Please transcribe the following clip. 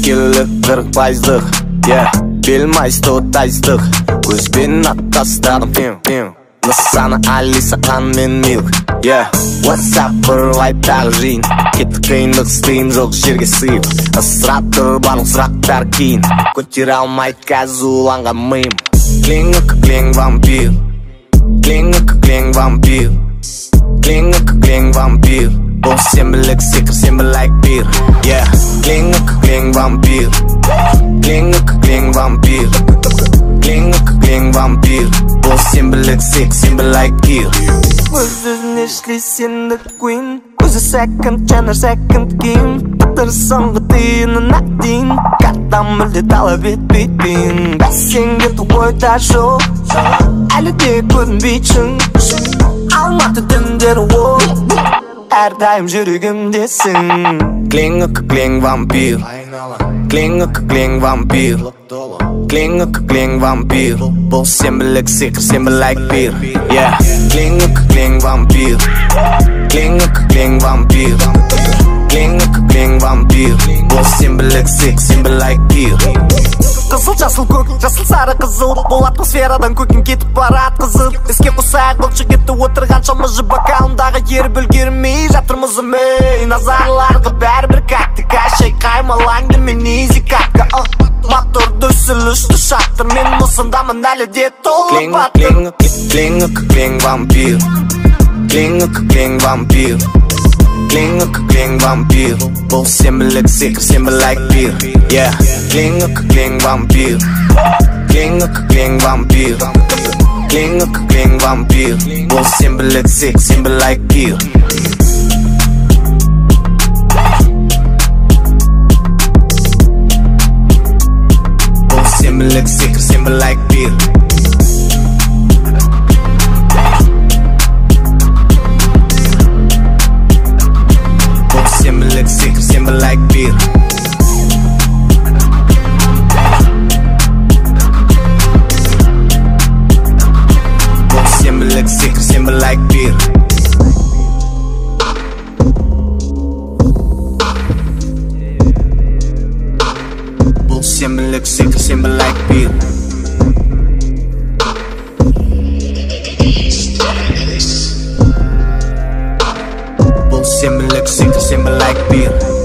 Ескілік 40%, Белмай 100-тайздық, көзбен аттастадым Нысаны Алиса, Ан мен Милк WhatsApp айттағы жиын Кетті қиындық істейін жоқ жерге сыйып Ысырап тұр барлық сұрақтар кейін Көтере алмайды қазір уланған миым Клинг вампир Клинг вампир Клинг вампир Бұл сенбілік секір сенбілік бір Клинг вампир Клинг вампир Клинг вампир Бұл сенбілік секір сенбілік бір Өз-өзіне ішлей сені queen Өзі second жанар second game Тақтыр соңғы тиынына дейін Қаттан мүлде талап етпейтін Бәсеңге ойда жоқ Әлі де көрінбейтін Алматы түндері ол Әрдайым жүрегімдесің Клинг вампир Клинг вампир Клинг вампир Бұл сенбілік секір сенбілік бір Клинг вампир Клинг вампир Клинг вампир Бұл сенбілік секір сенбілік бір Қызыл, жасыл, көк, жасыл, сары, қызыл Бұл атмосферадан көкін кетіп барат қызыл Іске қосайық бұл жігітті отырған шамызы бокалындағы ер бүлгермей жатырмыз үмей Назарларға бәрібір кәттік Әшей қаймалаңды мен изи кәткі Моторды үсілішті шаттыр Мен мұсындамын әлі де толып баттыр Клинг вампир Клинг вампир Клинг вампир Бұл сенбілік секір сенбілік бір Клинг вампир Клинг вампир Клинг вампир Бұл сенбілік секір сенбілік бір Бұл сенбілік секір сенбілік бір Sembelek sekir sembelek bir Бұл сенбілік секір сенбілік бір Бұл сенбілік секір сенбілік бір Бұл сенбілік секір сенбілік бір